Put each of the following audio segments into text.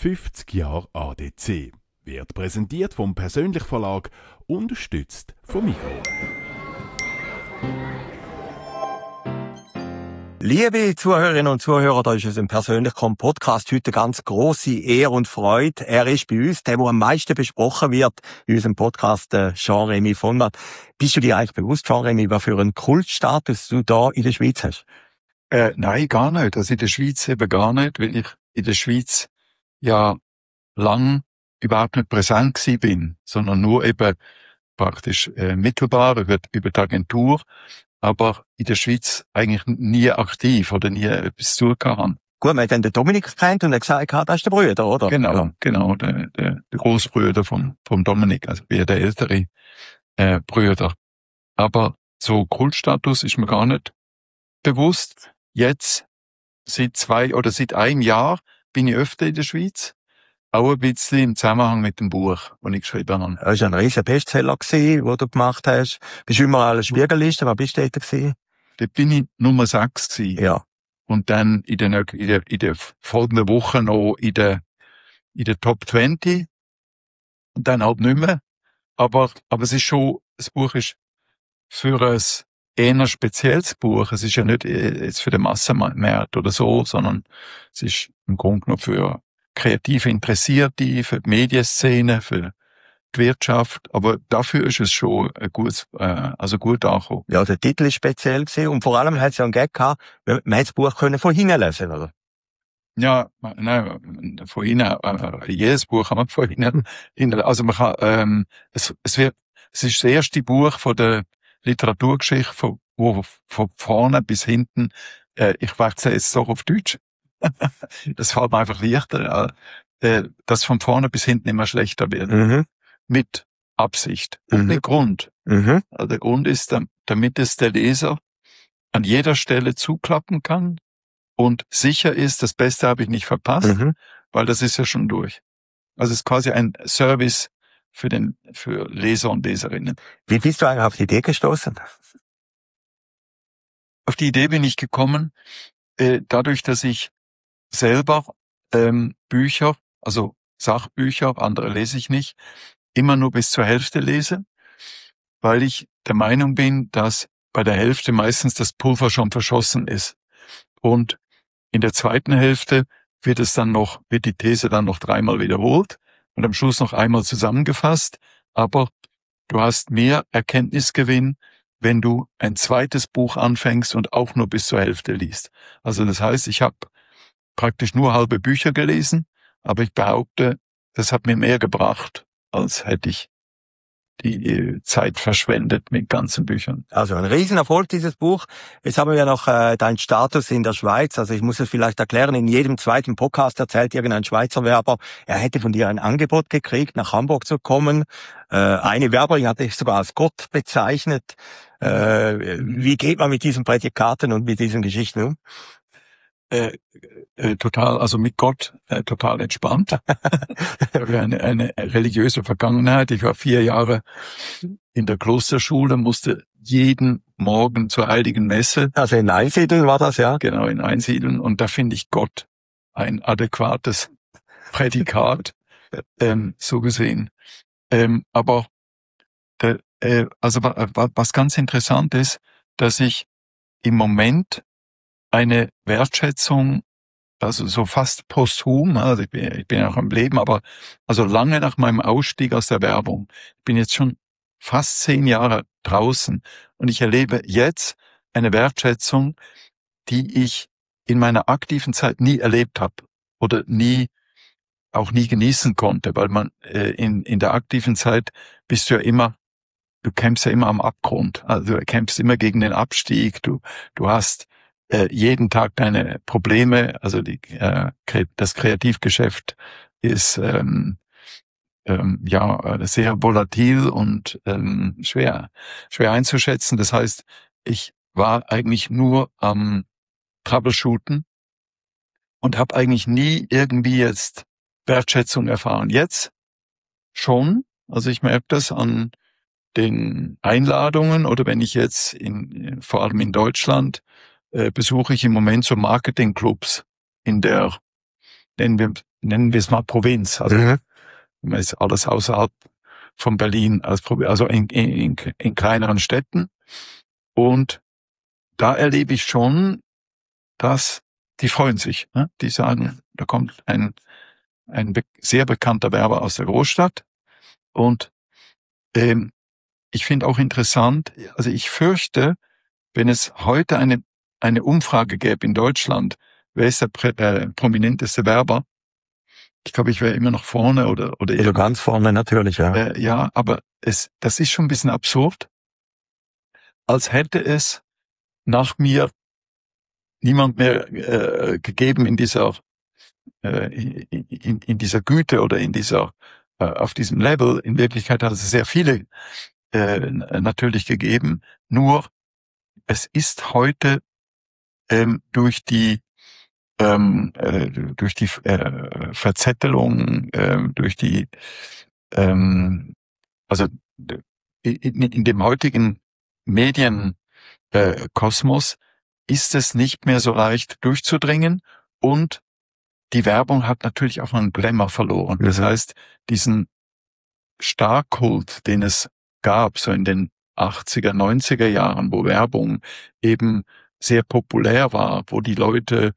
50 Jahre ADC. Wird präsentiert vom Persönlich Verlag, unterstützt vom Migros. Liebe Zuhörerinnen und Zuhörer, da ist es im Persönlich.com-Podcast heute ganz grosse Ehre und Freude. Er ist bei uns, der am meisten besprochen wird in unserem Podcast, Jean-Remy Vonmann. Bist du dir eigentlich bewusst, Jean-Remy, was für einen Kultstatus du da in der Schweiz hast? Nein, gar nicht. Also in der Schweiz eben gar nicht, weil ich in der Schweiz ja lang überhaupt nicht präsent gewesen bin, sondern nur eben praktisch mittelbar über die Agentur, aber in der Schweiz eigentlich nie aktiv oder nie etwas zu haben. Gut, man hat dann den Dominik kennt und er gesagt, das ist der Bruder, oder? Genau, der Großbruder vom Dominik, also wie der ältere Brüder. Aber so Kultstatus ist mir gar nicht bewusst. Jetzt, seit einem Jahr, bin ich öfter in der Schweiz. Auch ein bisschen im Zusammenhang mit dem Buch, das ich geschrieben habe. Das war ein riesen Bestseller, den du gemacht hast. Bist du immer an der Spiegeliste? Was bist du dort gewesen? Dort bin ich Nummer 6 gewesen. Ja. Und dann in den folgenden Wochen noch in der Top 20. Und dann halt nicht mehr. Aber es ist schon, das Buch ist für ein eher spezielles Buch. Es ist ja nicht jetzt für den Massenmarkt oder so, sondern es ist im Grunde genommen für kreative Interessierte, für die Medienszene, für die Wirtschaft. Aber dafür ist es schon gut angekommen. Ja, der Titel ist speziell gewesen und vor allem hat es ja einen Gag gehabt, man hat das Buch von hinten lesen, oder? Ja, nein, von hinten, jedes Buch kann man von hinten, also man kann, es ist das erste Buch von der Literaturgeschichte, wo von vorne bis hinten, ich wechsle jetzt doch auf Deutsch. Das fällt mir einfach leichter, dass von vorne bis hinten immer schlechter wird. Mhm. Mit Absicht. Und mit Grund. Mhm. Also der Grund ist, damit es der Leser an jeder Stelle zuklappen kann und sicher ist, das Beste habe ich nicht verpasst, weil das ist ja schon durch. Also es ist quasi ein Service für Leser und Leserinnen. Wie bist du eigentlich auf die Idee gestoßen? Auf die Idee bin ich gekommen, dadurch, dass ich selber Bücher, also Sachbücher, andere lese ich nicht, immer nur bis zur Hälfte lese, weil ich der Meinung bin, dass bei der Hälfte meistens das Pulver schon verschossen ist. Und in der zweiten Hälfte wird die These dann noch 3-mal wiederholt und am Schluss noch einmal zusammengefasst. Aber du hast mehr Erkenntnisgewinn, wenn du ein zweites Buch anfängst und auch nur bis zur Hälfte liest. Also das heißt, ich habe praktisch nur halbe Bücher gelesen, aber ich behaupte, das hat mir mehr gebracht, als hätte ich die Zeit verschwendet mit ganzen Büchern. Also ein Riesenerfolg, dieses Buch. Jetzt haben wir ja noch deinen Status in der Schweiz. Also ich muss es vielleicht erklären, in jedem zweiten Podcast erzählt irgendein Schweizer Werber, er hätte von dir ein Angebot gekriegt, nach Hamburg zu kommen. Eine Werberin hat dich sogar als Gott bezeichnet. Wie geht man mit diesen Prädikaten und mit diesen Geschichten um? Total, also mit Gott total entspannt. Ich habe eine religiöse Vergangenheit. Ich war 4 Jahre in der Klosterschule, musste jeden Morgen zur Heiligen Messe. Also in Einsiedeln war das, ja? Genau, in Einsiedeln. Und da finde ich Gott ein adäquates Prädikat, so gesehen. Aber was ganz interessant ist, dass ich im Moment eine Wertschätzung, also so fast posthum, also ich bin ja noch am Leben, aber also lange nach meinem Ausstieg aus der Werbung. Ich bin jetzt schon fast 10 Jahre draußen und ich erlebe jetzt eine Wertschätzung, die ich in meiner aktiven Zeit nie erlebt habe oder auch nie genießen konnte, weil man in der aktiven Zeit du kämpfst ja immer am Abgrund, also du kämpfst immer gegen den Abstieg, du hast jeden Tag deine Probleme, also das Kreativgeschäft ist sehr volatil und schwer einzuschätzen. Das heißt, ich war eigentlich nur am Troubleshooten und habe eigentlich nie irgendwie jetzt Wertschätzung erfahren. Jetzt schon, also ich merke das an den Einladungen oder wenn ich jetzt vor allem in Deutschland besuche ich im Moment so Marketingclubs in der, nennen wir nennen wir es mal Provinz. Also man ist alles außerhalb von Berlin, also in kleineren Städten. Und da erlebe ich schon, dass die freuen sich. Ne? Die sagen, da kommt ein sehr bekannter Werber aus der Großstadt. Und ich finde auch interessant, also ich fürchte, wenn es heute eine Umfrage gäbe in Deutschland, wer ist der prominenteste Werber? Ich glaube, ich wäre immer noch vorne oder Also ganz vorne natürlich, ja. Ja, aber das ist schon ein bisschen absurd, als hätte es nach mir niemand mehr gegeben in dieser in dieser Güte oder in dieser auf diesem Level. In Wirklichkeit hat es sehr viele natürlich gegeben. Nur es ist heute durch die Verzettelung, durch die also in dem heutigen Medienkosmos ist es nicht mehr so leicht durchzudringen und die Werbung hat natürlich auch einen Glamour verloren. Das heißt, diesen Starkult, den es gab, so in den 80er, 90er Jahren, wo Werbung eben sehr populär war, wo die Leute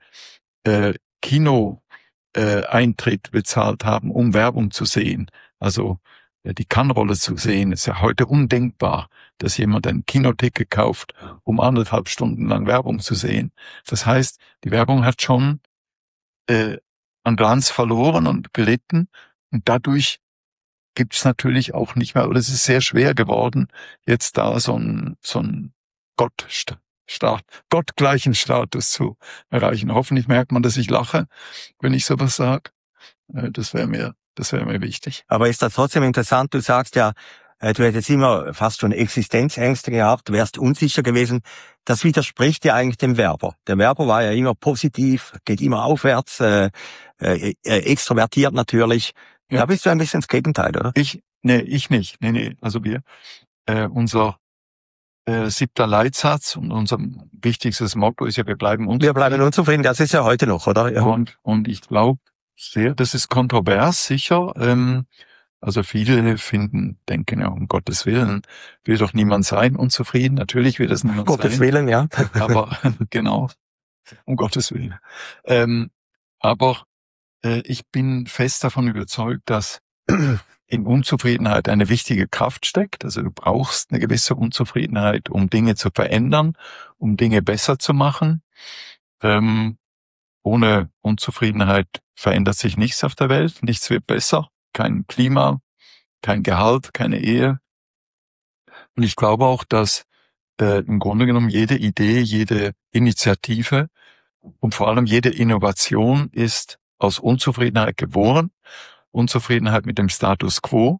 Kino-Eintritt bezahlt haben, um Werbung zu sehen. Also die Kannrolle zu sehen, ist ja heute undenkbar, dass jemand ein Kinoticket kauft, um 1,5 Stunden lang Werbung zu sehen. Das heißt, die Werbung hat schon an Glanz verloren und gelitten und dadurch gibt es natürlich auch nicht mehr, oder es ist sehr schwer geworden, jetzt da so ein gottgleichen Status zu erreichen. Hoffentlich merkt man, dass ich lache, wenn ich sowas sage. Das wäre mir wichtig. Aber ist das trotzdem interessant? Du sagst ja, du hättest immer fast schon Existenzängste gehabt, du wärst unsicher gewesen. Das widerspricht ja eigentlich dem Werber. Der Werber war ja immer positiv, geht immer aufwärts, extrovertiert natürlich. Ja. Da bist du ein bisschen das Gegenteil, oder? Ich nicht. Nee. Also unser 7. Leitsatz und unser wichtigstes Motto ist ja, wir bleiben unzufrieden. Wir bleiben unzufrieden, das ist ja heute noch, oder? Ja. Und ich glaube sehr, das ist kontrovers, sicher. Also viele denken ja, um Gottes Willen, will doch niemand sein unzufrieden. Natürlich will das niemand sein. Gottes Willen, ja. Aber genau, um Gottes Willen. Aber ich bin fest davon überzeugt, dass in Unzufriedenheit eine wichtige Kraft steckt. Also du brauchst eine gewisse Unzufriedenheit, um Dinge zu verändern, um Dinge besser zu machen. Ohne Unzufriedenheit verändert sich nichts auf der Welt, nichts wird besser. Kein Klima, kein Gehalt, keine Ehe. Und ich glaube auch, dass im Grunde genommen jede Idee, jede Initiative und vor allem jede Innovation ist aus Unzufriedenheit geboren. Unzufriedenheit mit dem Status quo.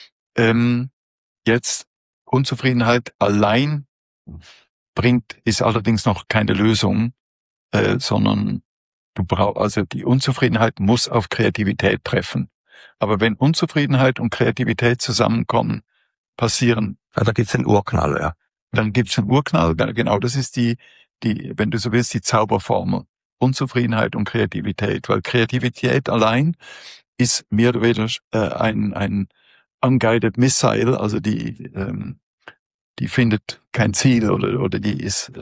Jetzt Unzufriedenheit allein ist allerdings noch keine Lösung, sondern also die Unzufriedenheit muss auf Kreativität treffen. Aber wenn Unzufriedenheit und Kreativität zusammenkommen, passieren. Ja, da gibt's einen Urknall, ja. Dann gibt's einen Urknall, genau, das ist die, wenn du so willst, die Zauberformel. Unzufriedenheit und Kreativität, weil Kreativität allein ist mehr oder weniger ein unguided missile, also die findet kein Ziel oder die ist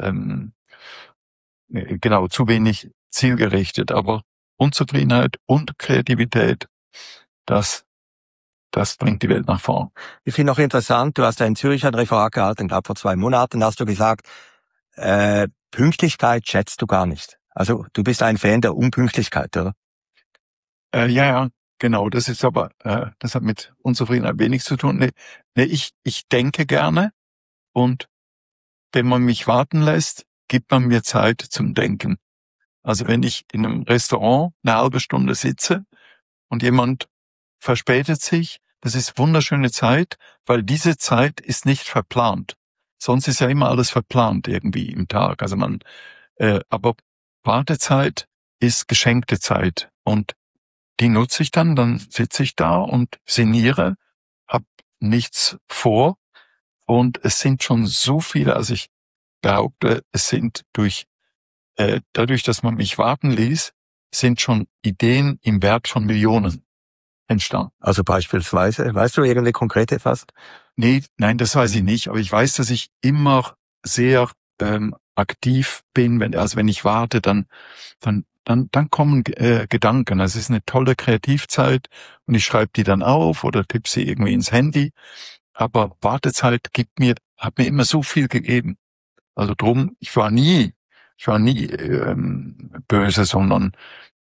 genau zu wenig zielgerichtet. Aber Unzufriedenheit und Kreativität, das bringt die Welt nach vorn. Ich finde auch interessant, du hast ja in Zürich ein Referat gehalten, glaube vor 2 Monaten, hast du gesagt, Pünktlichkeit schätzt du gar nicht. Also du bist ein Fan der Unpünktlichkeit, oder? Ja, genau. Das ist aber, das hat mit Unzufriedenheit wenig zu tun. Nee, ich denke gerne und wenn man mich warten lässt, gibt man mir Zeit zum Denken. Also wenn ich in einem Restaurant eine halbe Stunde sitze und jemand verspätet sich, das ist wunderschöne Zeit, weil diese Zeit ist nicht verplant. Sonst ist ja immer alles verplant irgendwie im Tag. Also aber Wartezeit ist geschenkte Zeit und die nutze ich dann sitze ich da und sinniere, hab nichts vor und es sind schon so viele, also ich behaupte, es sind dadurch, dass man mich warten ließ, sind schon Ideen im Wert von Millionen entstanden. Also beispielsweise, weißt du irgendwie konkret etwas? Nein, das weiß ich nicht, aber ich weiß, dass ich immer sehr aktiv bin, wenn ich warte, dann kommen Gedanken. Es ist eine tolle Kreativzeit und ich schreibe die dann auf oder tippe sie irgendwie ins Handy. Aber Wartezeit hat mir immer so viel gegeben. Also drum, ich war nie böse, sondern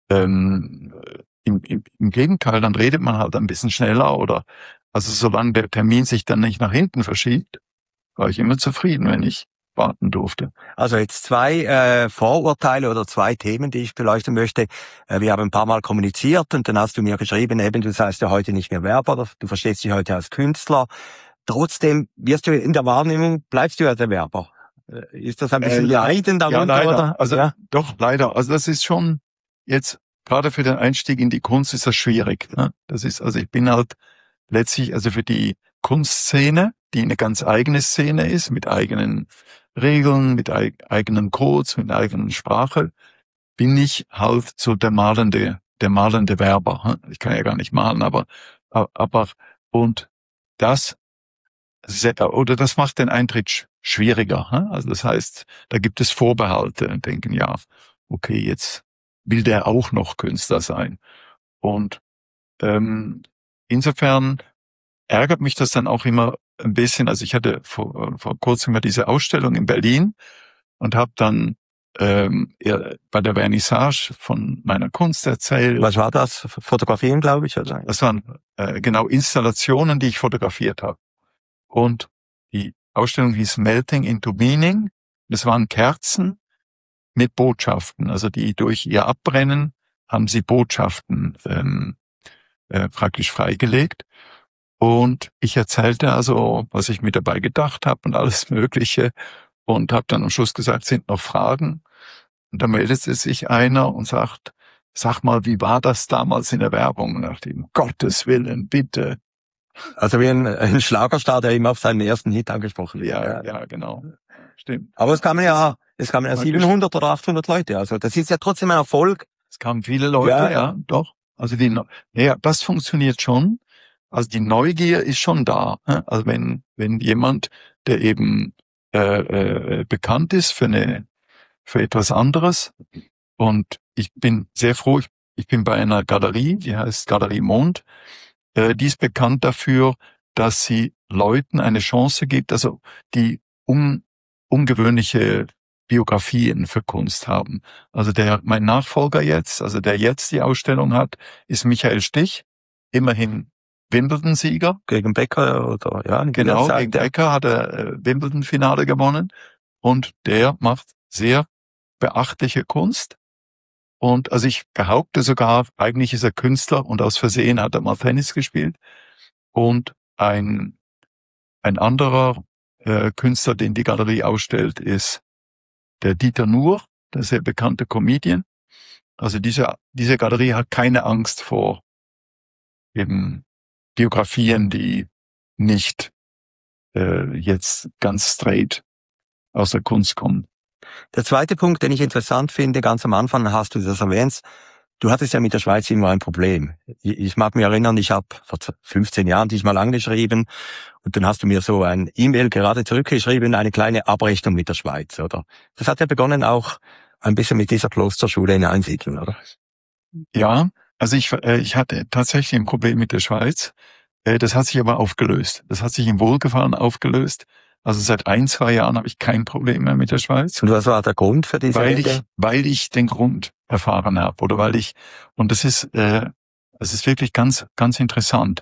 im Gegenteil, dann redet man halt ein bisschen schneller oder also solange der Termin sich dann nicht nach hinten verschiebt, war ich immer zufrieden, wenn ich warten durfte. Also jetzt zwei Vorurteile oder zwei Themen, die ich beleuchten möchte. Wir haben ein paar Mal kommuniziert und dann hast du mir geschrieben, eben du seist ja heute nicht mehr Werber, du verstehst dich heute als Künstler. Trotzdem wirst du in der Wahrnehmung, bleibst du ja der Werber. Ist das ein bisschen leidend darunter? Ja, leider. Oder? Also ja? Doch, leider. Also das ist schon jetzt, gerade für den Einstieg in die Kunst ist das schwierig. Ne? Also ich bin halt letztlich, also für die Kunstszene, die eine ganz eigene Szene ist, mit eigenen Regeln, mit eigenen Codes, mit eigenen Sprache, bin ich halt so der malende Werber. Ich kann ja gar nicht malen, aber und das macht den Eintritt schwieriger. Also das heißt, da gibt es Vorbehalte und denken, ja, okay, jetzt will der auch noch Künstler sein. Und insofern ärgert mich das dann auch immer ein bisschen. Also ich hatte vor kurzem mal diese Ausstellung in Berlin und habe dann bei der Vernissage von meiner Kunst erzählt. Was war das? Fotografien, glaube ich? Oder? Das waren genau Installationen, die ich fotografiert habe. Und die Ausstellung hieß Melting into Meaning. Das waren Kerzen mit Botschaften. Also die durch ihr Abbrennen haben sie Botschaften praktisch freigelegt. Und ich erzählte also, was ich mir dabei gedacht habe und alles Mögliche. Und habe dann am Schluss gesagt, sind noch Fragen? Und da meldete sich einer und sagt, sag mal, wie war das damals in der Werbung? Und ich dachte, um Gottes Willen, bitte. Also wie ein Schlagerstar, der immer auf seinen ersten Hit angesprochen wird. Ja, genau. Stimmt. Aber es kamen ja 700 oder 800 Leute. Also das ist ja trotzdem ein Erfolg. Es kamen viele Leute, ja doch. Also das funktioniert schon. Also die Neugier ist schon da. Also wenn jemand, der eben bekannt ist für etwas anderes, und ich bin sehr froh, ich bin bei einer Galerie, die heißt Galerie Mond, die ist bekannt dafür, dass sie Leuten eine Chance gibt, also die ungewöhnliche Biografien für Kunst haben. Also mein Nachfolger jetzt, also der jetzt die Ausstellung hat, ist Michael Stich, immerhin Wimbledon-Sieger. Gegen Becker oder ja. Genau, gegen Becker hat er Wimbledon-Finale gewonnen und der macht sehr beachtliche Kunst. Und also ich behaupte sogar, eigentlich ist er Künstler und aus Versehen hat er mal Tennis gespielt. Und ein anderer Künstler, den die Galerie ausstellt, ist der Dieter Nuhr, der sehr bekannte Comedian. Also diese Galerie hat keine Angst vor eben Biografien, die nicht jetzt ganz straight aus der Kunst kommen. Der zweite Punkt, den ich interessant finde, ganz am Anfang hast du das erwähnt, du hattest ja mit der Schweiz immer ein Problem. Ich mag mich erinnern, ich habe vor 15 Jahren dich mal angeschrieben und dann hast du mir so ein E-Mail gerade zurückgeschrieben, eine kleine Abrechnung mit der Schweiz, oder? Das hat ja begonnen auch ein bisschen mit dieser Klosterschule in Einsiedeln, oder? Ja, also ich hatte tatsächlich ein Problem mit der Schweiz. Das hat sich aber aufgelöst. Das hat sich im Wohlgefallen aufgelöst. Also seit 2 Jahren habe ich kein Problem mehr mit der Schweiz. Und was war der Grund für diese Rede? Weil ich den Grund erfahren habe oder und das ist wirklich ganz, ganz interessant.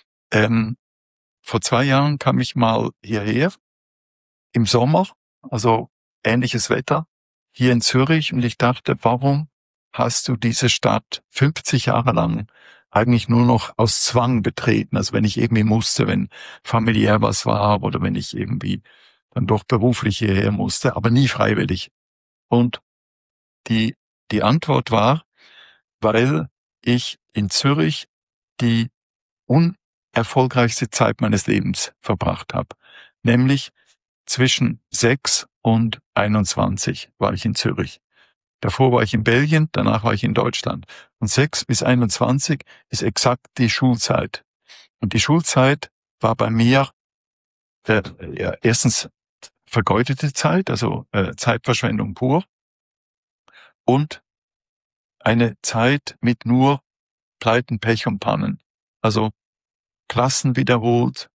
Vor 2 Jahren kam ich mal hierher im Sommer, also ähnliches Wetter, hier in Zürich und ich dachte, warum hast du diese Stadt 50 Jahre lang eigentlich nur noch aus Zwang betreten? Also wenn ich irgendwie musste, wenn familiär was war oder wenn ich irgendwie dann doch beruflich hierher musste, aber nie freiwillig. Und die Antwort war, weil ich in Zürich die unerfolgreichste Zeit meines Lebens verbracht habe. Nämlich zwischen 6 und 21 war ich in Zürich. Davor war ich in Belgien, danach war ich in Deutschland. Und 6 bis 21 ist exakt die Schulzeit. Und die Schulzeit war bei mir erstens vergeudete Zeit, also Zeitverschwendung pur, und eine Zeit mit nur Pleiten, Pech und Pannen. Also Klassen wiederholt,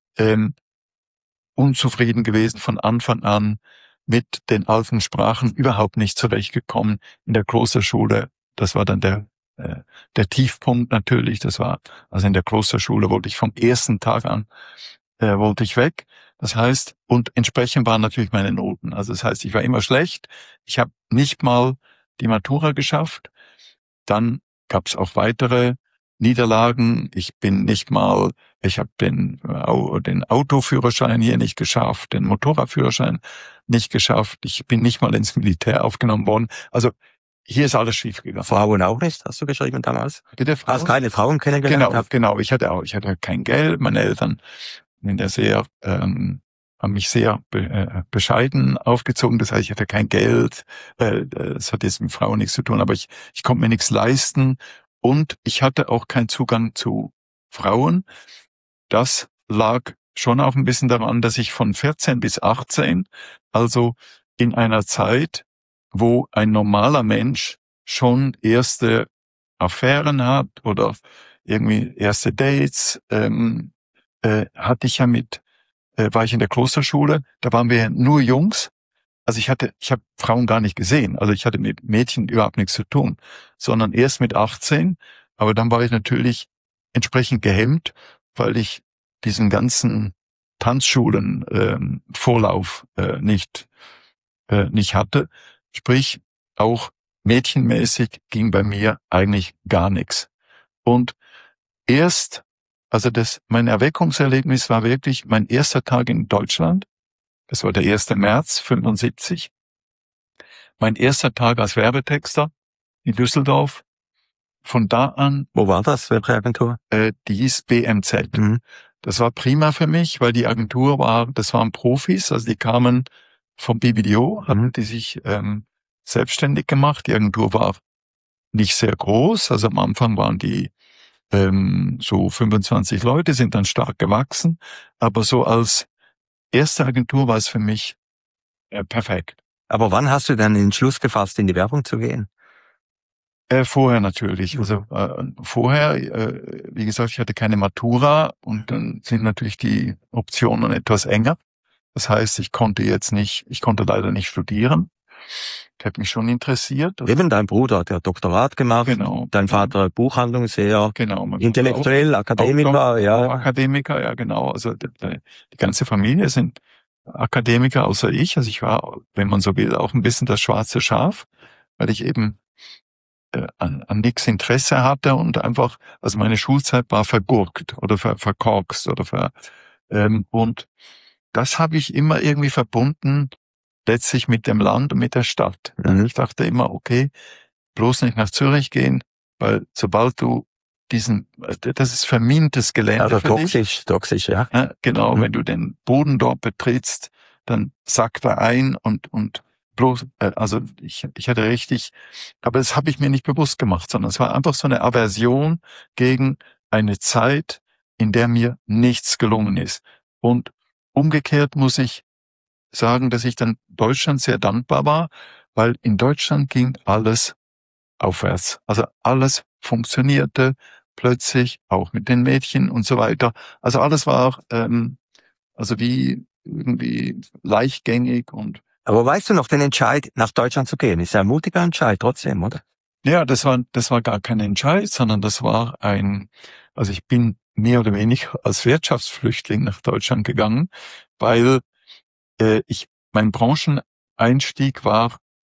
unzufrieden gewesen von Anfang an, mit den alten Sprachen überhaupt nicht zurechtgekommen. In der Klosterschule, das war dann der Tiefpunkt natürlich, also in der Klosterschule wollte ich vom ersten Tag an, wollte ich weg. Das heißt, und entsprechend waren natürlich meine Noten. Also das heißt, ich war immer schlecht. Ich habe nicht mal die Matura geschafft. Dann gab es auch weitere Niederlagen. Ich habe den Autoführerschein hier nicht geschafft, den Motorradführerschein nicht geschafft. Ich bin nicht mal ins Militär aufgenommen worden. Also hier ist alles schiefgegangen. Frauen auch nicht, hast du geschrieben damals? Bitte, Frauen? Hast keine Frauen kennengelernt? Genau. Ich hatte kein Geld. Meine Eltern haben mich sehr bescheiden aufgezogen. Das heißt, ich hatte kein Geld. Das hat jetzt mit Frauen nichts zu tun, aber ich konnte mir nichts leisten. Und ich hatte auch keinen Zugang zu Frauen. Das lag schon auch ein bisschen daran, dass ich von 14 bis 18, also in einer Zeit, wo ein normaler Mensch schon erste Affären hat oder irgendwie erste Dates, hatte ich ja war ich in der Klosterschule, da waren wir nur Jungs. Also ich habe Frauen gar nicht gesehen. Also ich hatte mit Mädchen überhaupt nichts zu tun, sondern erst mit 18. Aber dann war ich natürlich entsprechend gehemmt, weil ich diesen ganzen Tanzschulen Vorlauf nicht hatte. Sprich, auch mädchenmäßig ging bei mir eigentlich gar nichts. Und mein Erweckungserlebnis war wirklich mein erster Tag in Deutschland. Das war der 1. März 75. Mein erster Tag als Werbetexter in Düsseldorf. Von da an. Wo war das? Welche Agentur? Die hieß BMZ. Mhm. Das war prima für mich, weil die Agentur das waren Profis, also die kamen vom BBDO, hatten die sich selbstständig gemacht. Die Agentur war nicht sehr groß, also am Anfang waren die so 25 Leute, sind dann stark gewachsen, aber so als erste Agentur war es für mich perfekt. Aber wann hast du dann den Entschluss gefasst, in die Werbung zu gehen? Vorher natürlich. Also vorher, wie gesagt, ich hatte keine Matura und dann sind natürlich die Optionen etwas enger. Das heißt, ich konnte leider nicht studieren. Das hat mich schon interessiert. Eben dein Bruder hat ja Doktorat gemacht, genau. Dein Vater Buchhandlung, sehr genau. Intellektuell, Akademiker, ja. Akademiker, ja genau. Also die ganze Familie sind Akademiker, außer ich. Also ich war, wenn man so will, auch ein bisschen das schwarze Schaf, weil ich eben an nichts Interesse hatte und einfach, also meine Schulzeit war vergurkt oder verkorkst und das habe ich immer irgendwie verbunden, letztlich mit dem Land und mit der Stadt. Mhm. Ich dachte immer, okay, bloß nicht nach Zürich gehen, weil sobald du das ist vermintes Gelände. Also toxisch, ja. Genau, wenn du den Boden dort betrittst, dann sackt er ein und bloß, also ich hatte richtig, aber das habe ich mir nicht bewusst gemacht, sondern es war einfach so eine Aversion gegen eine Zeit, in der mir nichts gelungen ist. Und umgekehrt muss ich sagen, dass ich dann Deutschland sehr dankbar war, weil in Deutschland ging alles aufwärts. Also alles funktionierte plötzlich, auch mit den Mädchen und so weiter. Also alles war also wie irgendwie leichtgängig und. Aber weißt du noch den Entscheid, nach Deutschland zu gehen? Ist ja ein mutiger Entscheid trotzdem, oder? Ja, das war gar kein Entscheid, sondern das war also ich bin mehr oder weniger als Wirtschaftsflüchtling nach Deutschland gegangen, weil mein Brancheneinstieg war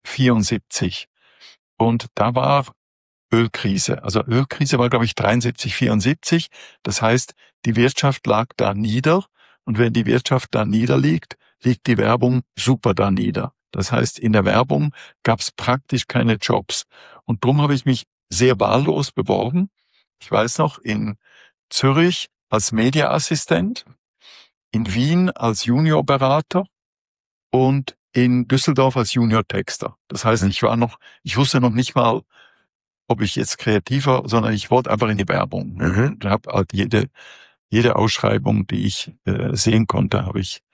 74 und da war Ölkrise. Also Ölkrise war, glaube ich, 73, 74. Das heißt, die Wirtschaft lag da nieder und wenn die Wirtschaft da niederliegt, liegt die Werbung super da nieder. Das heißt, in der Werbung gab es praktisch keine Jobs. Und darum habe ich mich sehr wahllos beworben. Ich weiß noch, in Zürich als Mediaassistent, in Wien als Juniorberater und in Düsseldorf als Junior-Texter. Das heißt, ich wusste noch nicht mal, ob ich jetzt kreativer, sondern ich wollte einfach in die Werbung. Und habe halt jede Ausschreibung, die ich sehen konnte, habe ich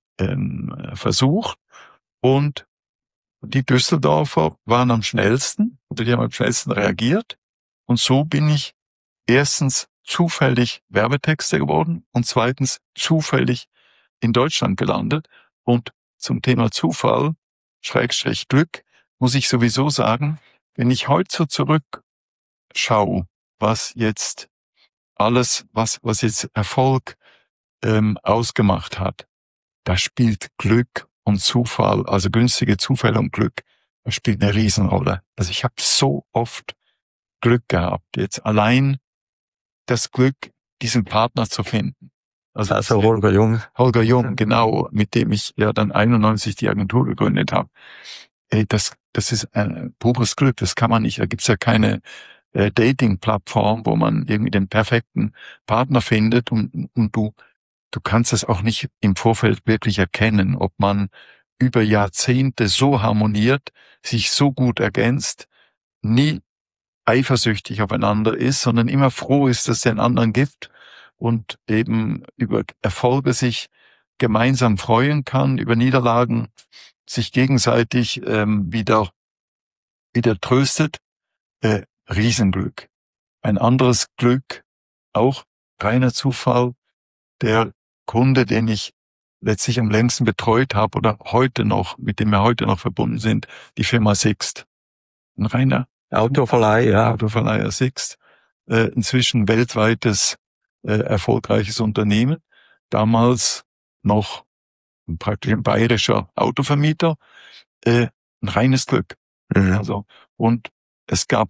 versucht. Und die Düsseldorfer waren am schnellsten, oder die haben am schnellsten reagiert. Und so bin ich erstens zufällig Werbetexter geworden und zweitens zufällig in Deutschland gelandet. Und zum Thema Zufall, / Glück, muss ich sowieso sagen, wenn ich heute so zurückschaue, was jetzt alles, was jetzt Erfolg ausgemacht hat, da spielt Glück und Zufall, also günstige Zufälle und Glück, das spielt eine Riesenrolle. Also ich habe so oft Glück gehabt, jetzt allein das Glück, diesen Partner zu finden. Also Holger Jung. Holger Jung, genau, mit dem ich ja dann 91 die Agentur gegründet habe. Das ist ein pures Glück, das kann man nicht. Da gibt's ja keine Dating-Plattform, wo man irgendwie den perfekten Partner findet und du kannst es auch nicht im Vorfeld wirklich erkennen, ob man über Jahrzehnte so harmoniert, sich so gut ergänzt, nie eifersüchtig aufeinander ist, sondern immer froh ist, dass es den anderen gibt und eben über Erfolge sich gemeinsam freuen kann, über Niederlagen sich gegenseitig wieder tröstet. Riesenglück. Ein anderes Glück, auch reiner Zufall, der Kunde, den ich letztlich am längsten betreut habe oder mit dem wir heute noch verbunden sind, die Firma Sixt. Ein reiner Autoverleiher Sixt. Inzwischen weltweites erfolgreiches Unternehmen. Damals noch praktisch ein bayerischer Autovermieter. Ein reines Glück. Also, und es gab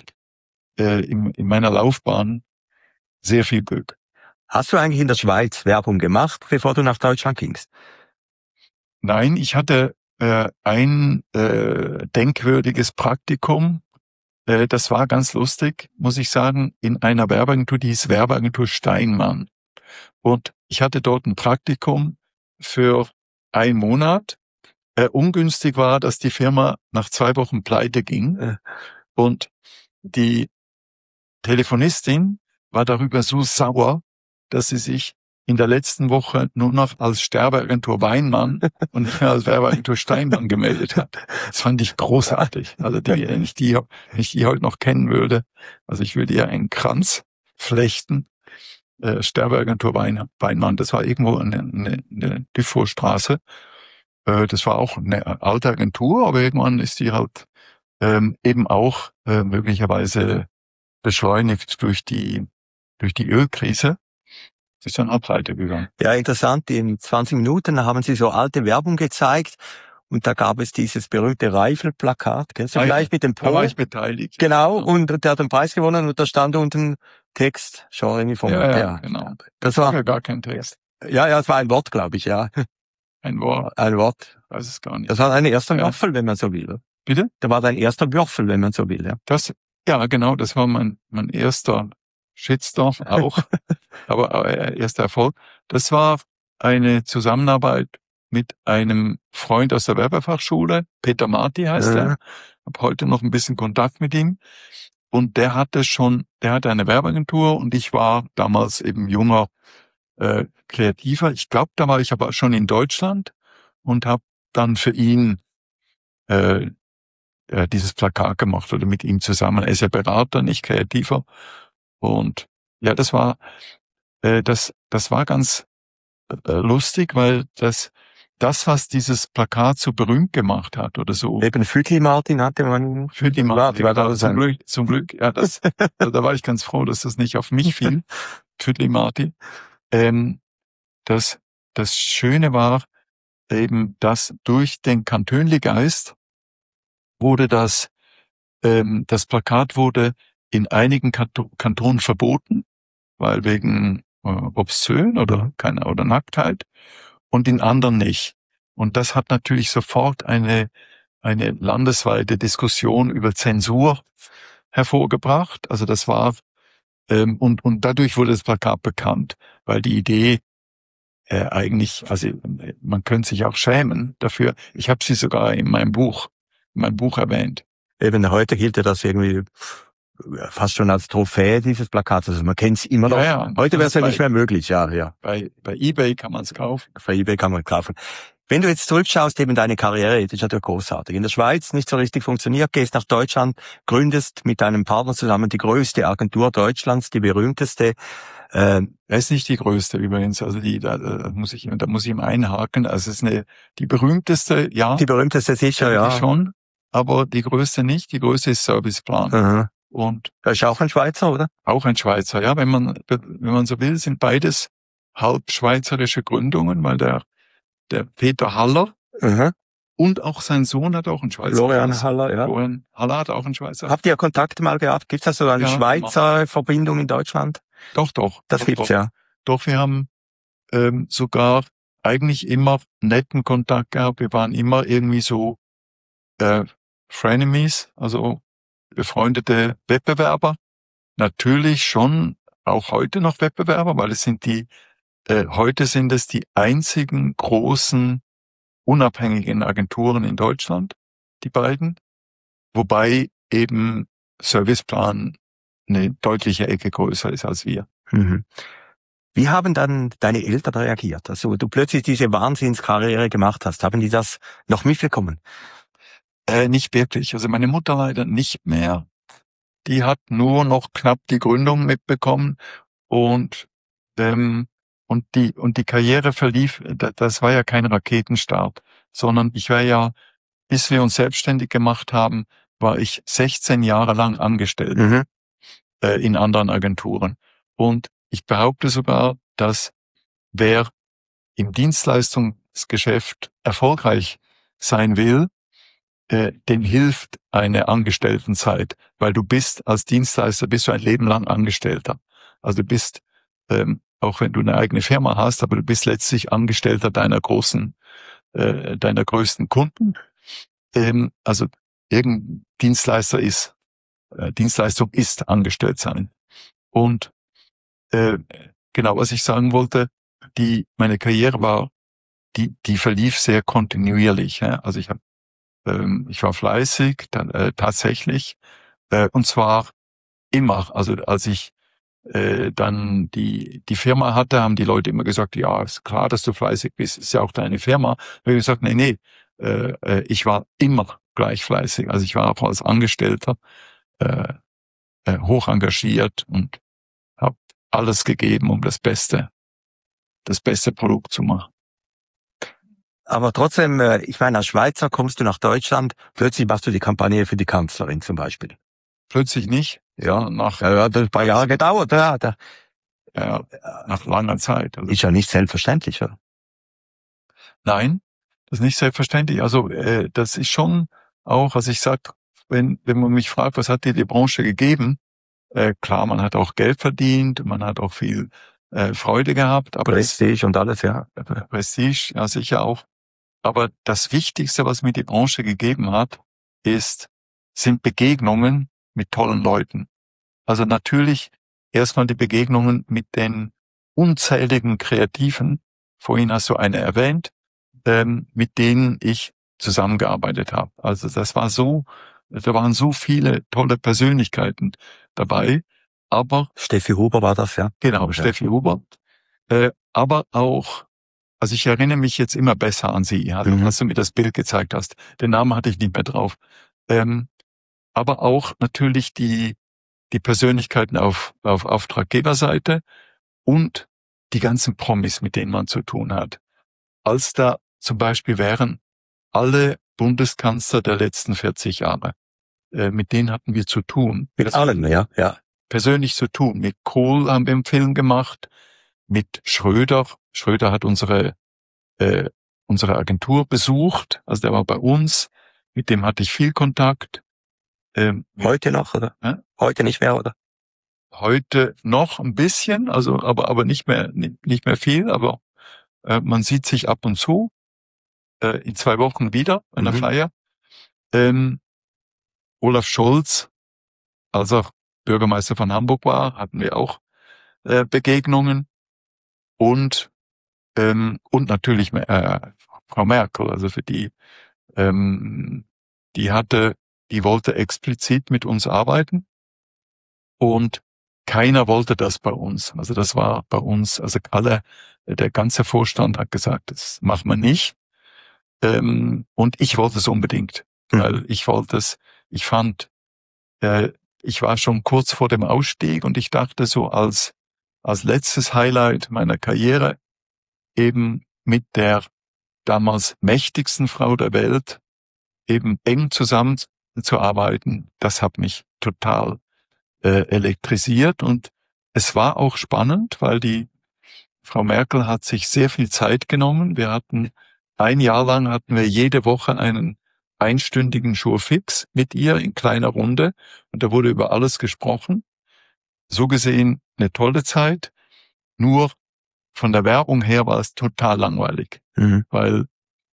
in meiner Laufbahn sehr viel Glück. Hast du eigentlich in der Schweiz Werbung gemacht, bevor du nach Deutschland gingst? Nein, ich hatte ein denkwürdiges Praktikum. Das war ganz lustig, muss ich sagen, in einer Werbeagentur, die hieß Werbeagentur Steinmann. Und ich hatte dort ein Praktikum für 1 Monat. Ungünstig war, dass die Firma nach 2 Wochen pleite ging. Und die Telefonistin war darüber so sauer, dass sie sich in der letzten Woche nur noch als Sterbeagentur Weinmann und nicht mehr als Werbeagentur Steinmann gemeldet hat. Das fand ich großartig. Also wenn ich die heute noch kennen würde, also ich würde ihr einen Kranz flechten. Sterbeagentur Weinmann, das war irgendwo eine Dufourstraße. Das war auch eine alte Agentur, aber irgendwann ist die halt eben auch möglicherweise beschleunigt durch die Ölkrise. Ist dann pleite gegangen. Ja, interessant. In 20 Minuten haben Sie so alte Werbung gezeigt und da gab es dieses berühmte Reifel-Plakat. Kennst du vielleicht mit dem Po? Da war ich beteiligt. Genau, und der hat den Preis gewonnen und da stand unten Text, Jean-Remy von ja, genau. Das war ja gar kein Text. Ja, es war ein Wort, glaube ich, ja. Ein Wort. Ein Wort. Ich weiß es gar nicht. Das war dein erster Würfel, wenn man so will. Bitte? Da war dein erster Würfel, wenn man so will, ja. Ja, genau, das war mein erster Shitstorm auch, aber erster Erfolg. Das war eine Zusammenarbeit mit einem Freund aus der Werbefachschule, Peter Marti heißt er. Hab heute noch ein bisschen Kontakt mit ihm. Und der hatte eine Werbeagentur und ich war damals eben junger Kreativer. Ich glaube, da war ich aber schon in Deutschland und habe dann für ihn dieses Plakat gemacht oder mit ihm zusammen. Er ist ja Berater, nicht Kreativer. Und ja, das war ganz lustig, weil das, was dieses Plakat so berühmt gemacht hat oder so. Eben Füdli Martin hatte man. Füdli Martin, war da zum Glück, ja, also da war ich ganz froh, dass das nicht auf mich fiel. Füdli Martin. Das Schöne war eben, dass durch den Kantönli-Geist wurde das Plakat wurde in einigen Kantonen verboten, weil wegen obszön oder Nacktheit und in anderen nicht. Und das hat natürlich sofort eine landesweite Diskussion über Zensur hervorgebracht. Also das war und dadurch wurde das Plakat bekannt, weil die Idee eigentlich, also man könnte sich auch schämen dafür. Ich habe sie sogar in meinem Buch erwähnt. Eben heute gilt ja das irgendwie fast schon als Trophäe, dieses Plakat. Also man kennt es immer noch. Ja, Heute wäre es ja nicht mehr möglich, ja. Bei eBay kann man es kaufen. Bei eBay kann man kaufen. Wenn du jetzt zurückschaust, eben deine Karriere, das ist natürlich großartig. In der Schweiz nicht so richtig funktioniert, gehst nach Deutschland, gründest mit deinem Partner zusammen die größte Agentur Deutschlands, die berühmteste. Das ist nicht die größte übrigens, also da muss ich ihm einhaken. Also es ist die berühmteste, ja. Die berühmteste sicher, ja. Schon, aber die größte nicht. Die größte ist Serviceplan. Mhm. Und das ist auch ein Schweizer, oder? Auch ein Schweizer, ja. Wenn man so will, sind beides halb schweizerische Gründungen, weil der Peter Haller und auch sein Sohn hat auch einen Schweizer. Florian Haller, ja. Florian Haller hat auch einen Schweizer. Habt ihr Kontakt mal gehabt? Gibt's da so eine Schweizer Verbindung in Deutschland? Doch. Das gibt's, ja. Doch, wir haben sogar eigentlich immer netten Kontakt gehabt. Wir waren immer irgendwie so Frenemies, also befreundete Wettbewerber. Natürlich schon auch heute noch Wettbewerber, weil heute sind es die einzigen großen unabhängigen Agenturen in Deutschland, die beiden, wobei eben Serviceplan eine deutliche Ecke größer ist als wir. Mhm. Wie haben dann deine Eltern reagiert? Also du plötzlich diese Wahnsinnskarriere gemacht hast, haben die das noch mitbekommen? Nicht wirklich. Also meine Mutter leider nicht mehr. Die hat nur noch knapp die Gründung mitbekommen und die Karriere verlief, das war ja kein Raketenstart, sondern ich war ja, bis wir uns selbstständig gemacht haben, war ich 16 Jahre lang angestellt in anderen Agenturen. Und ich behaupte sogar, dass wer im Dienstleistungsgeschäft erfolgreich sein will, dem hilft eine Angestelltenzeit, weil du bist als Dienstleister bist du ein Leben lang Angestellter. Also du bist auch wenn du eine eigene Firma hast, aber du bist letztlich Angestellter deiner größten Kunden. Also irgendein Dienstleistung ist angestellt sein. Und genau, was ich sagen wollte, meine Karriere war, die verlief sehr kontinuierlich. Ja? Also ich war fleißig, tatsächlich, und zwar immer. Also als ich dann die Firma hatte, haben die Leute immer gesagt, ja, ist klar, dass du fleißig bist, ist ja auch deine Firma. Und ich habe gesagt, nee, ich war immer gleich fleißig. Also ich war auch als Angestellter hoch engagiert und habe alles gegeben, um das beste Produkt zu machen. Aber trotzdem, ich meine, als Schweizer kommst du nach Deutschland, plötzlich machst du die Kampagne für die Kanzlerin zum Beispiel. Plötzlich nicht. Ja, das hat ein paar Jahre gedauert, ja. Ja, nach langer Zeit. Also. Ist ja nicht selbstverständlich, oder? Nein, das ist nicht selbstverständlich. Also das ist schon auch, also ich sag, wenn man mich fragt, was hat dir die Branche gegeben? Klar, man hat auch Geld verdient, man hat auch viel Freude gehabt. Aber Prestige und alles, ja. Prestige, ja sicher auch. Aber das Wichtigste, was mir die Branche gegeben hat, sind Begegnungen mit tollen Leuten. Also natürlich erstmal die Begegnungen mit den unzähligen Kreativen. Vorhin hast du eine erwähnt, mit denen ich zusammengearbeitet habe. Also da waren so viele tolle Persönlichkeiten dabei. Aber Steffi Huber war das, ja. Genau, Steffi Huber. Aber auch, also ich erinnere mich jetzt immer besser an sie, als du mir das Bild gezeigt hast. Den Namen hatte ich nicht mehr drauf. Aber auch natürlich die Persönlichkeiten auf Auftraggeberseite und die ganzen Promis, mit denen man zu tun hat. Als da zum Beispiel wären alle Bundeskanzler der letzten 40 Jahre. Mit denen hatten wir zu tun. Mit allen, ja. Persönlich zu tun. Mit Kohl haben wir einen Film gemacht, mit Schröder. Schröder hat unsere Agentur besucht, also der war bei uns. Mit dem hatte ich viel Kontakt. Heute noch, oder? Heute nicht mehr, oder? Heute noch ein bisschen, also aber nicht mehr viel, aber man sieht sich ab und zu. In 2 Wochen wieder an der Feier. Olaf Scholz, als er Bürgermeister von Hamburg war, hatten wir auch Begegnungen. Und Und natürlich Frau Merkel, also für die, die wollte explizit mit uns arbeiten und keiner wollte das bei uns. Also das war bei uns, also der ganze Vorstand hat gesagt, das machen wir nicht. Und ich wollte es unbedingt, weil ich war schon kurz vor dem Ausstieg und ich dachte so als letztes Highlight meiner Karriere eben mit der damals mächtigsten Frau der Welt eben eng zusammenzuarbeiten. Das hat mich total elektrisiert und es war auch spannend, weil die Frau Merkel hat sich sehr viel Zeit genommen. Ein Jahr lang hatten wir jede Woche einen einstündigen Jour fix mit ihr in kleiner Runde und da wurde über alles gesprochen. So gesehen eine tolle Zeit, nur von der Werbung her war es total langweilig, weil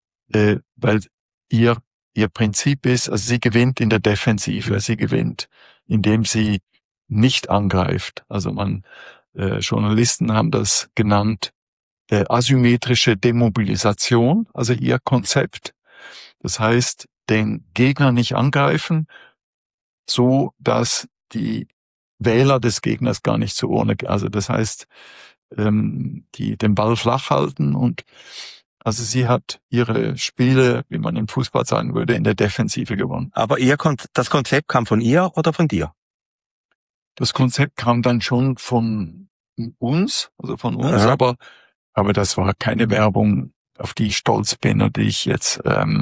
ihr Prinzip ist, also sie gewinnt in der Defensive, sie gewinnt, indem sie nicht angreift. Also Journalisten haben das genannt, asymmetrische Demobilisation, also ihr Konzept. Das heißt, den Gegner nicht angreifen, so dass die Wähler des Gegners gar nicht zur Urne, also das heißt, die den Ball flach halten und also sie hat ihre Spiele, wie man im Fußball sagen würde, in der Defensive gewonnen. Aber das Konzept kam von ihr oder von dir? Das Konzept kam dann schon von uns, aber das war keine Werbung, auf die ich stolz bin und die ich jetzt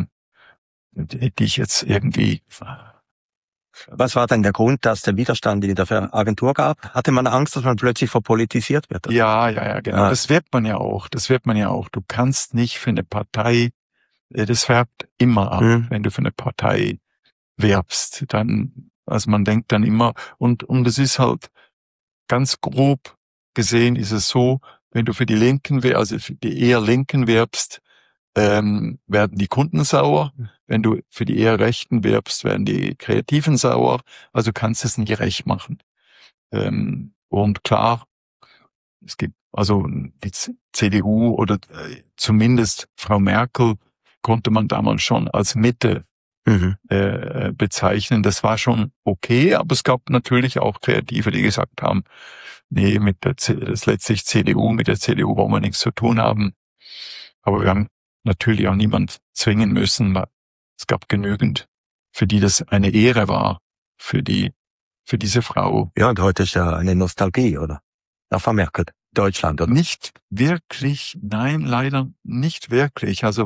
irgendwie. Was war denn der Grund, dass der Widerstand in der Agentur gab? Hatte man Angst, dass man plötzlich verpolitisiert wird? Ja, genau. Das wird man ja auch. Du kannst nicht für eine Partei, das färbt immer ab, wenn du für eine Partei werbst. Dann, also man denkt dann immer, und es ist halt ganz grob gesehen ist es so, wenn du für die Linken, also für die eher Linken werbst, werden die Kunden sauer. Wenn du für die eher Rechten werbst, werden die Kreativen sauer. Also kannst du es nicht recht machen. Und klar, es gibt also die CDU oder zumindest Frau Merkel konnte man damals schon als Mitte bezeichnen. Das war schon okay, aber es gab natürlich auch Kreative, die gesagt haben, nee, das ist letztlich CDU, mit der CDU wollen wir nichts zu tun haben. Aber wir haben natürlich auch niemand zwingen müssen. Es gab genügend, für die das eine Ehre war, für diese Frau. Ja, und heute ist ja eine Nostalgie, oder? Nach Frau Merkel, Deutschland, oder? Nicht wirklich, nein, leider nicht wirklich. Also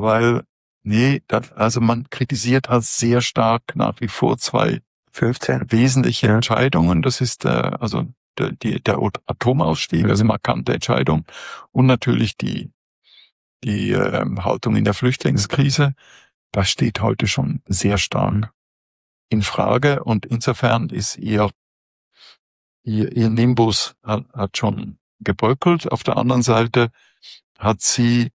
man kritisiert halt sehr stark nach wie vor 15 wesentliche Entscheidungen. Das ist der Atomausstieg, also markante Entscheidung. Und natürlich die Haltung in der Flüchtlingskrise. Das steht heute schon sehr stark in Frage. Und insofern ist ihr Nimbus hat schon gebröckelt. Auf der anderen Seite hat sie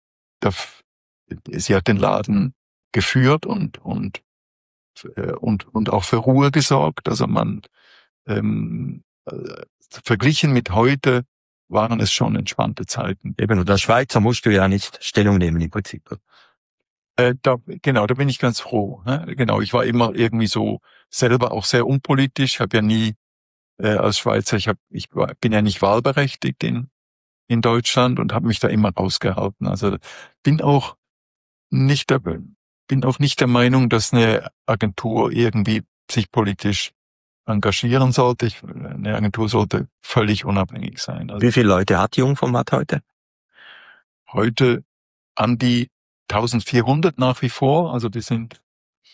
hat den Laden geführt und auch für Ruhe gesorgt. Also verglichen mit heute waren es schon entspannte Zeiten. Eben, und als Schweizer musst du ja nicht Stellung nehmen im Prinzip. Da bin ich ganz froh. Ne? Genau, ich war immer irgendwie so selber auch sehr unpolitisch. Ich habe ja nie als Schweizer, bin ja nicht wahlberechtigt in Deutschland und habe mich da immer rausgehalten. Also bin auch nicht der Meinung, dass eine Agentur irgendwie sich politisch engagieren sollte. Eine Agentur sollte völlig unabhängig sein. Also wie viele Leute hat Jungformat heute? Heute an die 1400 nach wie vor. Also die sind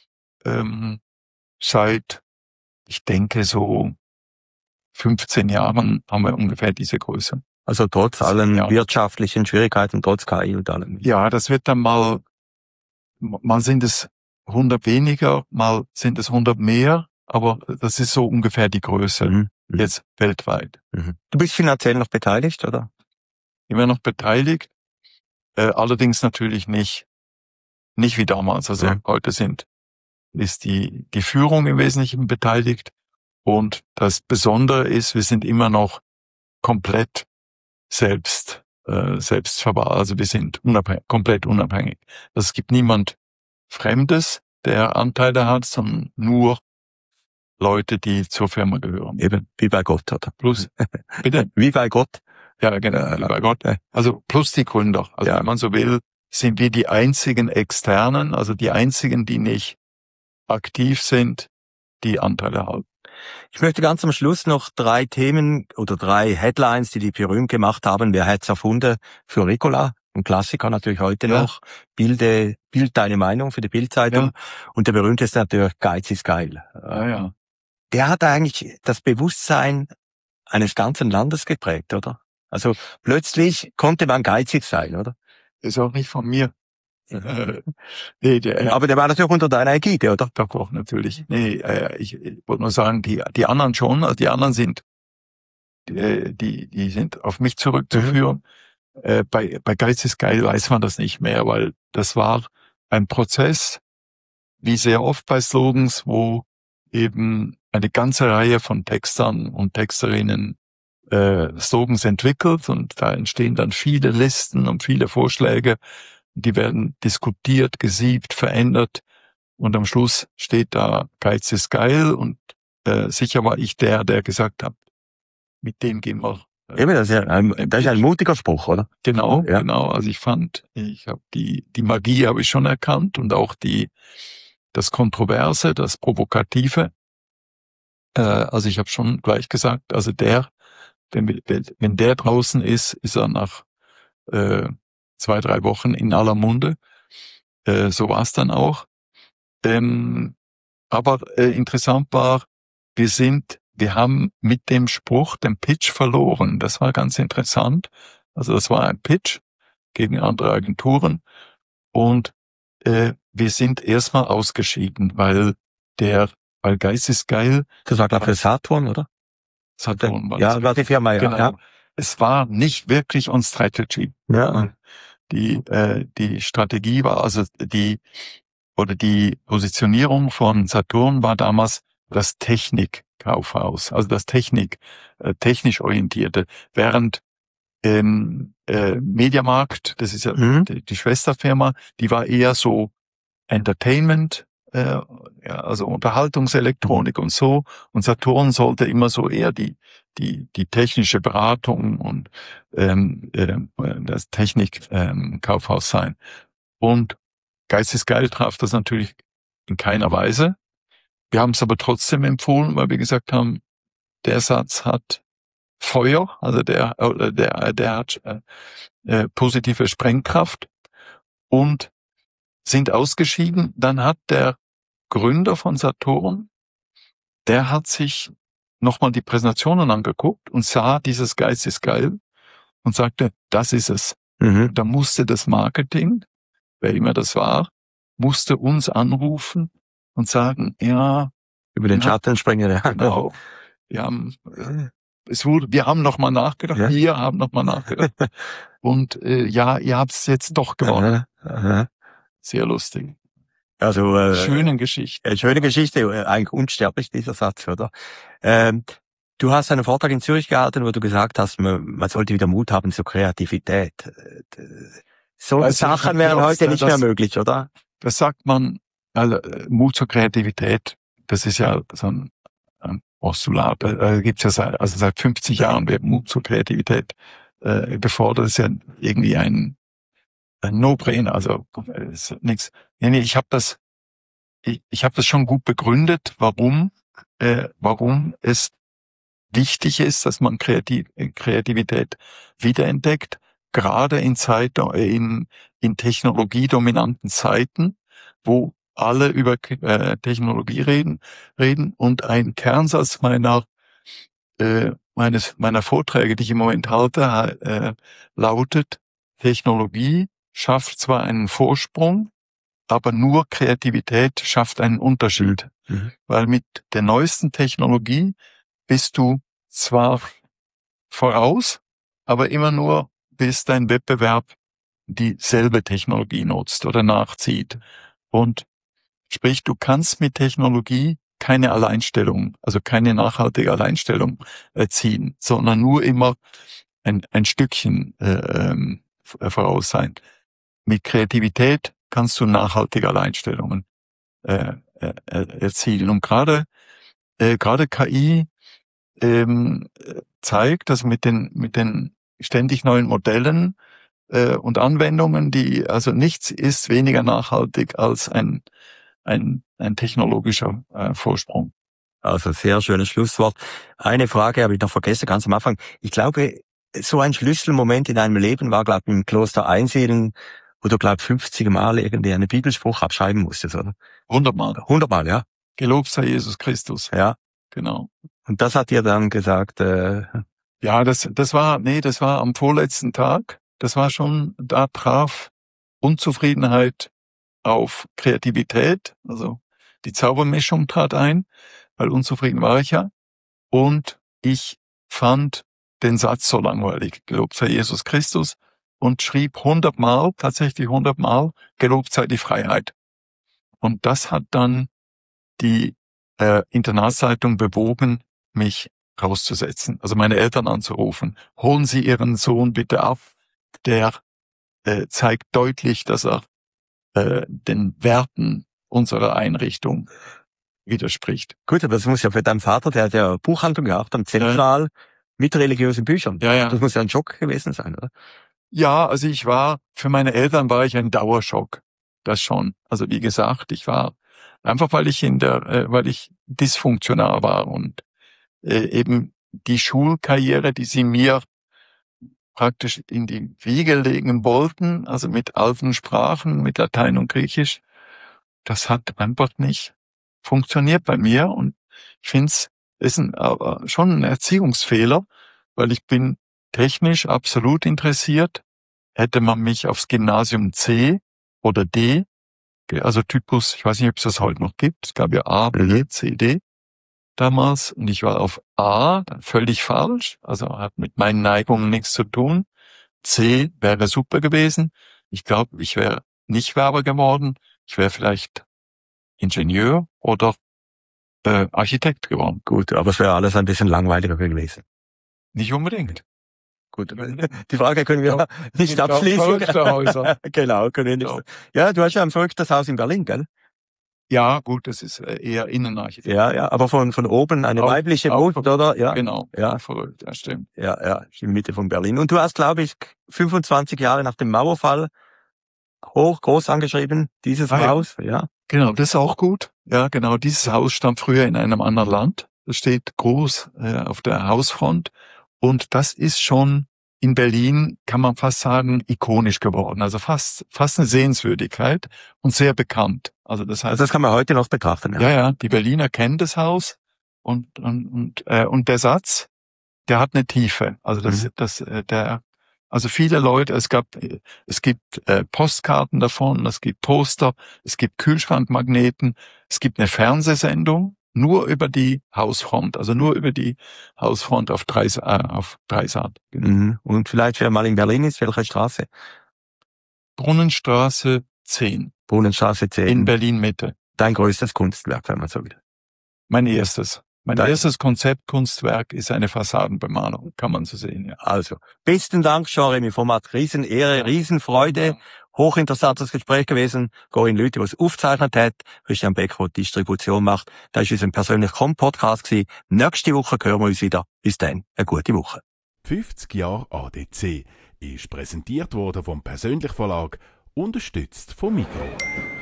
seit, ich denke, so 15 Jahren haben wir ungefähr diese Größe. Also trotz allen wirtschaftlichen Schwierigkeiten, trotz KI und allem. Ja, das wird dann mal sind es 100 weniger, mal sind es 100 mehr. Aber das ist so ungefähr die Größe jetzt weltweit. Du bist finanziell noch beteiligt, oder? Immer noch beteiligt, allerdings natürlich nicht wie damals. Also heute ist die Führung im Wesentlichen beteiligt und das Besondere ist, wir sind immer noch komplett selbst selbst verwahrt. Also wir sind komplett unabhängig. Es gibt niemand Fremdes, der Anteile hat, sondern nur Leute, die zur Firma gehören. Eben, wie bei Gott, oder? Plus, bitte? Wie bei Gott. Ja, genau, wie bei Gott. Also plus die Gründer. Also wenn man so will, sind wir die einzigen Externen, also die einzigen, die nicht aktiv sind, die Anteile haben. Ich möchte ganz am Schluss noch 3 Themen oder 3 Headlines, die berühmt gemacht haben. Wer hat's erfunden? Für Ricola, ein Klassiker natürlich heute noch. Bild deine Meinung für die Bildzeitung. Ja. Und der berühmteste natürlich Geiz ist geil. Ja. Der hat eigentlich das Bewusstsein eines ganzen Landes geprägt, oder? Also plötzlich konnte man geizig sein, oder? Ist auch nicht von mir. Nee, aber der war natürlich unter deiner Ägide, oder? Doch, natürlich. Nee, ich wollte nur sagen, die anderen schon, also die anderen sind, die sind auf mich zurückzuführen. Bei Geiz ist geil weiß man das nicht mehr, weil das war ein Prozess, wie sehr oft bei Slogans, wo eben eine ganze Reihe von Textern und Texterinnen Slogans entwickelt und da entstehen dann viele Listen und viele Vorschläge. Die werden diskutiert, gesiebt, verändert und am Schluss steht da Geiz ist geil und sicher war ich der gesagt hat, mit dem gehen wir. Eben, das ist ein mutiger Spruch, oder? Genau. Also ich habe die Magie habe ich schon erkannt und auch das Kontroverse, das Provokative. Also ich habe schon gleich gesagt, also wenn der draußen ist er nach 2-3 Wochen in aller Munde. So war es dann auch. Aber interessant war, wir haben mit dem Spruch den Pitch verloren. Das war ganz interessant. Also das war ein Pitch gegen andere Agenturen und wir sind erstmal ausgeschieden, weil Geiz ist geil. Das war, glaube ich, für Saturn, oder? Saturn war ja, war die Firma, ja. Genau. Ja. Es war nicht wirklich on strategy. Ja. Die Strategie war also die Positionierung von Saturn war damals das Technikkaufhaus, also das technisch orientierte, während Mediamarkt, das ist ja die Schwesterfirma, die war eher so Entertainment, also Unterhaltungselektronik und so. Und Saturn sollte immer so eher die technische Beratung und das Technikkaufhaus sein. Und Geiz ist geil traf das natürlich in keiner Weise. Wir haben es aber trotzdem empfohlen, weil wir gesagt haben, der Satz hat Feuer, also der hat positive Sprengkraft und sind ausgeschieden. Dann hat der Gründer von Saturn, der hat sich nochmal die Präsentationen angeguckt und sah dieses Geiz ist geil und sagte, das ist es. Da musste das Marketing, wer immer das war, musste uns anrufen und sagen, ja. Über den Schatten springen, ja. Genau. Wir haben nochmal nachgedacht, ja. Wir haben nochmal nachgedacht. Und ihr habt es jetzt doch gewonnen. Sehr lustig. Also schöne Geschichte. Schöne Geschichte, eigentlich unsterblich dieser Satz, oder? Du hast einen Vortrag in Zürich gehalten, wo du gesagt hast, man sollte wieder Mut haben zur Kreativität. So Sachen wären heute nicht mehr möglich, oder? Das sagt man, also Mut zur Kreativität, das ist ja so ein Postulat. Gibt's ja seit 50 Jahren wird Mut zur Kreativität befordert. Das ist ja irgendwie ein No-Brainer, also ist nichts. Nee, ich habe das schon gut begründet, warum es wichtig ist, dass man Kreativität wiederentdeckt, gerade in technologiedominanten Zeiten, wo alle über Technologie reden und ein Kernsatz meiner Vorträge, die ich im Moment halte, lautet: Technologie schafft zwar einen Vorsprung, aber nur Kreativität schafft einen Unterschied. Weil mit der neuesten Technologie bist du zwar voraus, aber immer nur, bis dein Wettbewerb dieselbe Technologie nutzt oder nachzieht. Und sprich, du kannst mit Technologie keine Alleinstellung, also keine nachhaltige Alleinstellung erzielen, sondern nur immer ein Stückchen voraus sein. Mit Kreativität kannst du nachhaltige Alleinstellungen erzielen. Und gerade KI zeigt, dass mit den ständig neuen Modellen und Anwendungen, also nichts ist weniger nachhaltig als ein technologischer Vorsprung. Also sehr schönes Schlusswort. Eine Frage habe ich noch vergessen, ganz am Anfang. Ich glaube, so ein Schlüsselmoment in deinem Leben war, glaube ich, im Kloster Einsiedeln, wo du, glaube ich, 50 Mal irgendwie einen Bibelspruch abschreiben musstest, oder? 100 Mal. 100 Mal, ja. Gelobt sei Jesus Christus. Ja. Genau. Und das hat dir dann gesagt, ja, das war am vorletzten Tag. Das war schon, da traf Unzufriedenheit auf Kreativität. Also die Zaubermischung trat ein, weil unzufrieden war ich ja. Und ich fand den Satz so langweilig. Gelobt sei Jesus Christus. Und schrieb 100 Mal, tatsächlich 100 Mal, gelobt sei die Freiheit. Und das hat dann die Internatszeitung bewogen, mich rauszusetzen. Also meine Eltern anzurufen. Holen Sie Ihren Sohn bitte ab. Der zeigt deutlich, dass er den Werten unserer Einrichtung widerspricht. gut, aber das muss ja für deinen Vater, der hat ja Buchhandlung gehabt, am Zentral, mit religiösen Büchern. Ja. Das muss ja ein Schock gewesen sein, oder? Ja, also für meine Eltern war ich ein Dauerschock. Das schon. Also wie gesagt, ich war einfach, weil ich dysfunktional war und eben die Schulkarriere, die sie mir praktisch in die Wiege legen wollten, also mit alten Sprachen, mit Latein und Griechisch, das hat einfach nicht funktioniert bei mir. Und ich finde es ist schon ein Erziehungsfehler, weil ich bin technisch absolut interessiert. Hätte man mich aufs Gymnasium C oder D, also Typus, ich weiß nicht, ob es das heute noch gibt, es gab ja A, B, C, D damals, und ich war auf A, völlig falsch, also hat mit meinen Neigungen nichts zu tun. C wäre super gewesen. Ich glaube, ich wäre nicht Werber geworden. Ich wäre vielleicht Ingenieur oder Architekt geworden. Gut, aber es wäre alles ein bisschen langweiliger gewesen. Nicht unbedingt. Gut, die Frage können wir nicht abschließen. Genau, können wir nicht. So. Ja, du hast ja ein verrücktes Haus in Berlin, gell? Ja, gut, das ist eher Innenarchitektur. Ja, aber von oben eine weibliche Brut, oder? Ja. Genau. Ja, verrückt, ja, stimmt. Ja, in der Mitte von Berlin. Und du hast, glaube ich, 25 Jahre nach dem Mauerfall groß angeschrieben, dieses Haus, ja. Genau, das ist auch gut. Ja, genau, dieses Haus stand früher in einem anderen Land. Das steht groß auf der Hausfront. Und das ist schon in Berlin, kann man fast sagen, ikonisch geworden. Also fast eine Sehenswürdigkeit und sehr bekannt. Also das heißt, das kann man heute noch betrachten. Ja, die Berliner kennen das Haus und der Satz, der hat eine Tiefe. Also also viele Leute, es gibt Postkarten davon, es gibt Poster, es gibt Kühlschrankmagneten, es gibt eine Fernsehsendung nur über die Hausfront, also nur über die Hausfront auf Dreisat. Mhm. Und vielleicht, wer mal in Berlin ist, welche Straße? Brunnenstraße 10. Brunnenstraße 10. In Berlin-Mitte. Dein größtes Kunstwerk, wenn man so will. Mein erstes Konzeptkunstwerk ist eine Fassadenbemalung, kann man so sehen, ja. Also, besten Dank, Jean-Remy Format. Riesenehre, Riesenfreude. Ja. Hochinteressantes Gespräch gewesen. Corinne Lüthi, was aufgezeichnet hat. Christian Beck, der die Distribution macht. Das war unser persönlich Podcast gewesen. Nächste Woche hören wir uns wieder. Bis dann. Eine gute Woche. 50 Jahre ADC ist präsentiert worden vom Persönlich Verlag, unterstützt vom Migros.